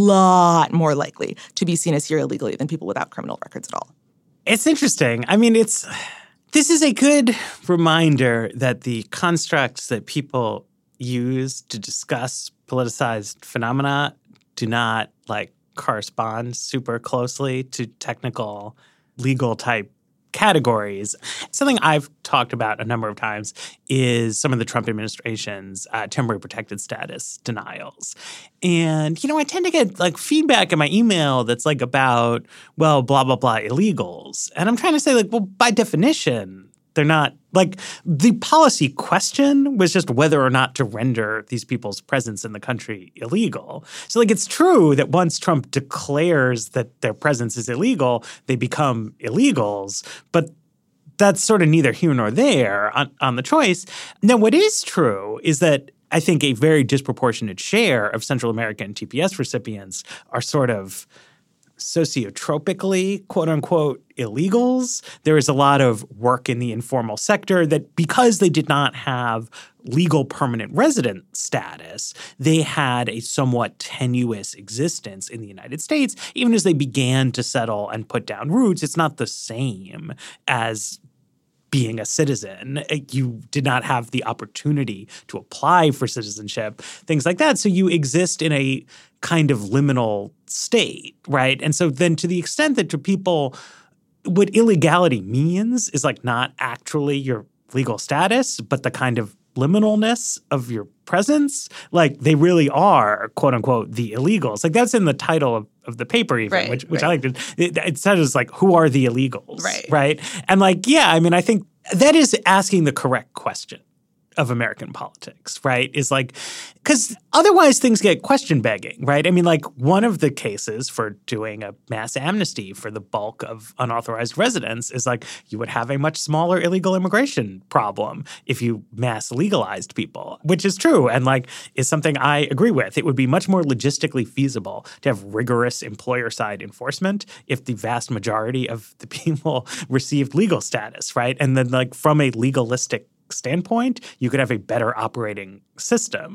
likely to be seen as here illegally than people without criminal records at all. It's interesting. I mean, this is a good reminder that the constructs that people use to discuss politicized phenomena do not correspond super closely to technical legal type categories. Something I've talked about a number of times is some of the Trump administration's temporary protected status denials. And, I tend to get feedback in my email that's about, well, blah, blah, blah, illegals. And I'm trying to say well, by definition, they're not the policy question was just whether or not to render these people's presence in the country illegal. So it's true that once Trump declares that their presence is illegal, they become illegals. But that's sort of neither here nor there on the choice. Now, what is true is that I think a very disproportionate share of Central American TPS recipients are sort of sociotropically, quote unquote, illegals. There is a lot of work in the informal sector that because they did not have legal permanent resident status, they had a somewhat tenuous existence in the United States. Even as they began to settle and put down roots, it's not the same as being a citizen. You did not have the opportunity to apply for citizenship, things like that. So you exist in a kind of liminal state, right? And so then to the extent that to people, what illegality means is not actually your legal status, but the kind of liminalness of your presence, they really are, quote unquote, the illegals. That's in the title of the paper even, right, which I like to, it says who are the illegals, right? And I think that is asking the correct question of American politics, right? Is because otherwise things get question begging, right? One of the cases for doing a mass amnesty for the bulk of unauthorized residents is you would have a much smaller illegal immigration problem if you mass legalized people, which is true and is something I agree with. It would be much more logistically feasible to have rigorous employer side enforcement if the vast majority of the people received legal status, right? And then from a legalistic standpoint, you could have a better operating system.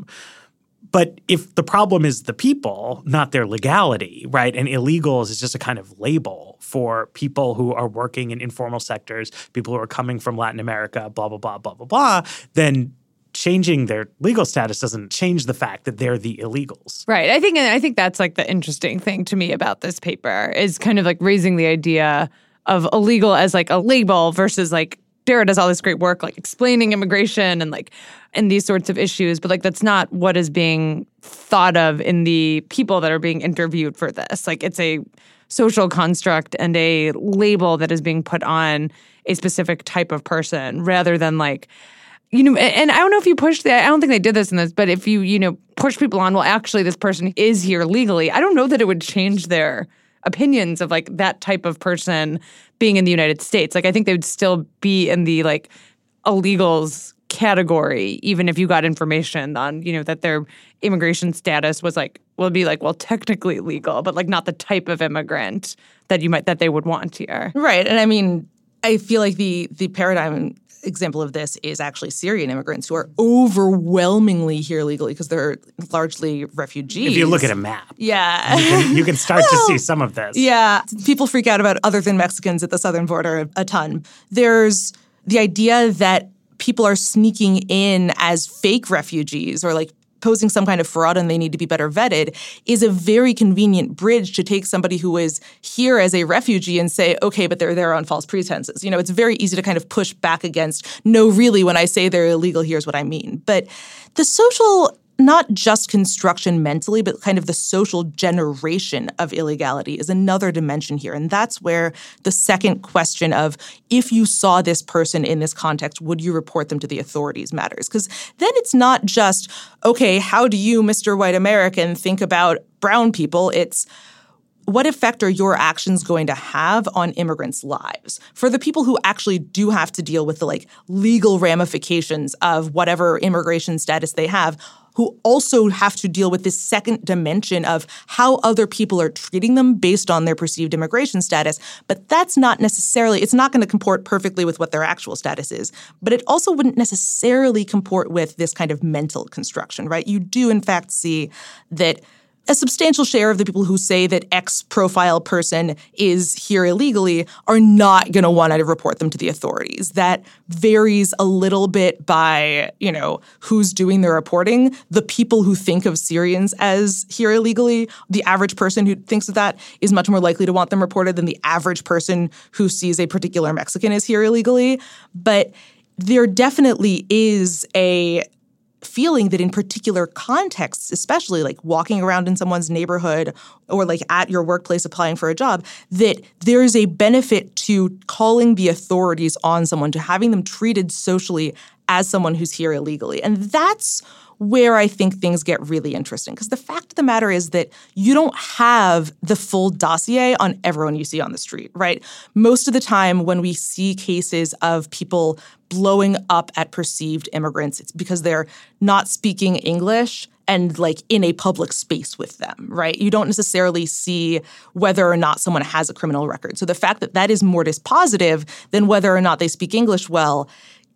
But if the problem is the people, not their legality, right, and illegals is just a kind of label for people who are working in informal sectors, people who are coming from Latin America, blah, blah, blah, blah, blah, blah, then changing their legal status doesn't change the fact that they're the illegals. Right. I think that's the interesting thing to me about this paper is kind of raising the idea of illegal as a label versus Dara does all this great work explaining immigration and these sorts of issues, but that's not what is being thought of in the people that are being interviewed for this. It's a social construct and a label that is being put on a specific type of person rather than and I don't know if you push that. I don't think they did this in this, but if you push people on, well, actually this person is here legally, I don't know that it would change their opinions of that type of person being in the United States. I think they would still be in the illegals category, even if you got information on, that their immigration status was well, technically legal, but not the type of immigrant that they would want here. Right. And I feel the paradigm example of this is actually Syrian immigrants who are overwhelmingly here legally because they're largely refugees. If you look at a map, yeah, you can start to see some of this. Yeah, people freak out about other than Mexicans at the southern border a ton. There's the idea that people are sneaking in as fake refugees or like posing some kind of fraud and they need to be better vetted is a very convenient bridge to take somebody who is here as a refugee and say, okay, but they're there on false pretenses. You know, it's very easy to kind of push back against, no, really, when I say they're illegal, here's what I mean. But the social, not just construction mentally, but kind of the social generation of illegality is another dimension here. And that's where the second question of if you saw this person in this context, would you report them to the authorities matters? Because then it's not just, okay, how do you, Mr. White American, think about brown people? It's what effect are your actions going to have on immigrants' lives? For the people who actually do have to deal with the like legal ramifications of whatever immigration status they have, who also have to deal with this second dimension of how other people are treating them based on their perceived immigration status. But that's not necessarily, it's not going to comport perfectly with what their actual status is. But it also wouldn't necessarily comport with this kind of mental construction, right? You do, in fact, see that a substantial share of the people who say that X profile person is here illegally are not going to want to report them to the authorities. That varies a little bit by, you know, who's doing the reporting. The people who think of Syrians as here illegally, the average person who thinks of that is much more likely to want them reported than the average person who sees a particular Mexican as here illegally. But there definitely is a feeling that in particular contexts, especially like walking around in someone's neighborhood or like at your workplace applying for a job, that there is a benefit to calling the authorities on someone, to having them treated socially as someone who's here illegally. And that's where I think things get really interesting. Because the fact of the matter is that you don't have the full dossier on everyone you see on the street, right? Most of the time when we see cases of people blowing up at perceived immigrants, it's because they're not speaking English and like in a public space with them, right? You don't necessarily see whether or not someone has a criminal record. So the fact that that is more dispositive than whether or not they speak English well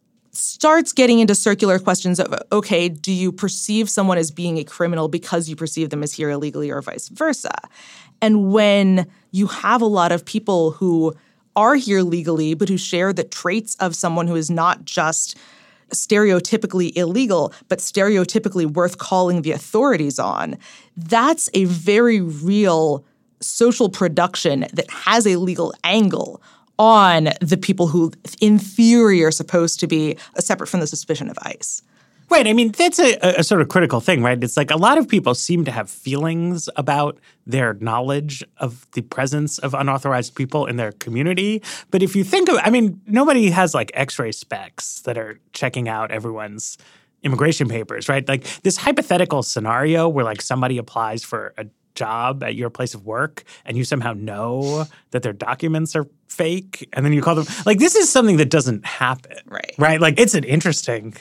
starts getting into circular questions of, okay, do you perceive someone as being a criminal because you perceive them as here illegally or vice versa? And when you have a lot of people who are here legally but who share the traits of someone who is not just stereotypically illegal, but stereotypically worth calling the authorities on, that's a very real social production that has a legal angle on the people who, in theory, are supposed to be separate from the suspicion of ICE. Right. I mean, that's a sort of critical thing, right? It's like a lot of people seem to have feelings about their knowledge of the presence of unauthorized people in their community. But if you think of, I mean, nobody has like X-ray specs that are checking out everyone's immigration papers, right? Like this hypothetical scenario where like somebody applies for a job at your place of work and you somehow know that their documents are fake and then you call them, like this is something that doesn't happen. Right? Like it's an interesting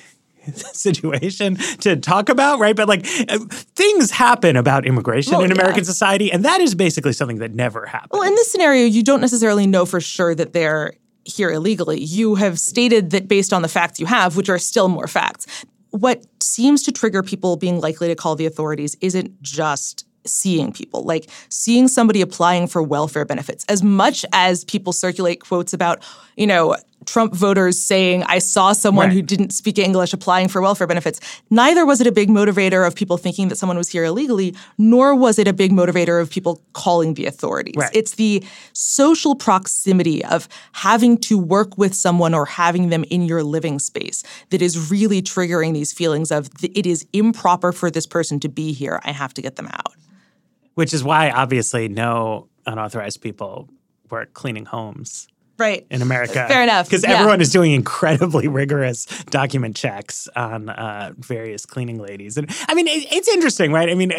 situation to talk about, right? But like things happen about immigration in American society, and that is basically something that never happens. Well, in this scenario, you don't necessarily know for sure that they're here illegally. You have stated that based on the facts you have, which are still more facts. What seems to trigger people being likely to call the authorities isn't just seeing people, like seeing somebody applying for welfare benefits. As much as people circulate quotes about, you know, Trump voters saying, I saw someone who didn't speak English applying for welfare benefits, neither was it a big motivator of people thinking that someone was here illegally, nor was it a big motivator of people calling the authorities. It's the social proximity of having to work with someone or having them in your living space that is really triggering these feelings of it is improper for this person to be here. I have to get them out. Which is why, obviously, no unauthorized people work cleaning homes. Right. In America. Fair enough. Because everyone is doing incredibly rigorous document checks on various cleaning ladies. And I mean, it's interesting, right? I mean,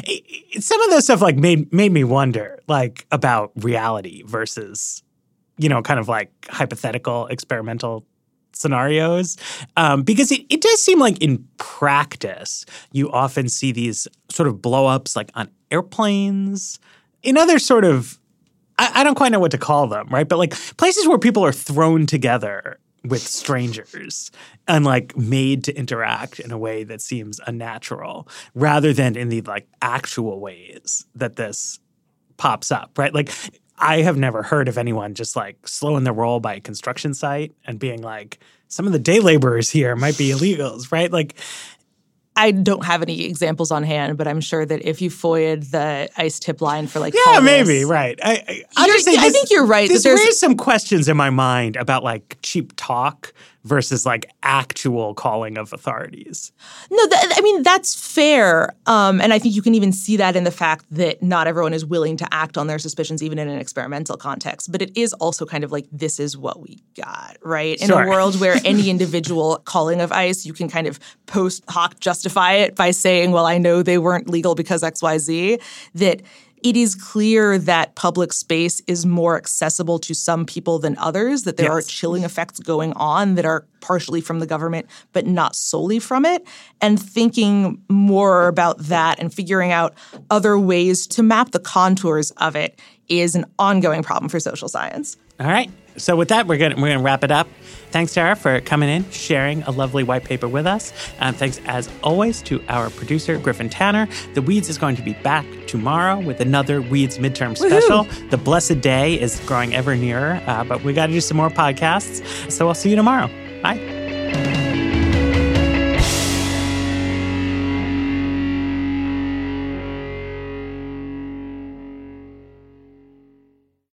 some of this stuff like made me wonder like about reality versus, you know, kind of like hypothetical experimental scenarios. Because it does seem like in practice, you often see these sort of blow-ups like on airplanes, in other sort of I don't quite know what to call them, right? But like places where people are thrown together with strangers and like made to interact in a way that seems unnatural rather than in the like actual ways that this pops up, right? Like I have never heard of anyone just like slowing their roll by a construction site and being like, some of the day laborers here might be illegals, right? Like I don't have any examples on hand, but I'm sure that if you FOIA'd the ICE tip line for like maybe, right. I think you're right. This raised some questions in my mind about like cheap talk versus like actual calling of authorities. No, that's fair. And I think you can even see that in the fact that not everyone is willing to act on their suspicions, even in an experimental context. But it is also kind of like, this is what we got, right? In a world where any individual calling of ICE, you can kind of post hoc justify it by saying, well, I know they weren't legal because X, Y, Z, that it is clear that public space is more accessible to some people than others, that there are chilling effects going on that are partially from the government, but not solely from it. And thinking more about that and figuring out other ways to map the contours of it is an ongoing problem for social science. All right. So with that, we're gonna wrap it up. Thanks, Tara, for coming in, sharing a lovely white paper with us. Thanks, as always, to our producer, Griffin Tanner. The Weeds is going to be back tomorrow with another Weeds midterm special. Woo-hoo! The blessed day is growing ever nearer, but we got to do some more podcasts. So I'll see you tomorrow. Bye.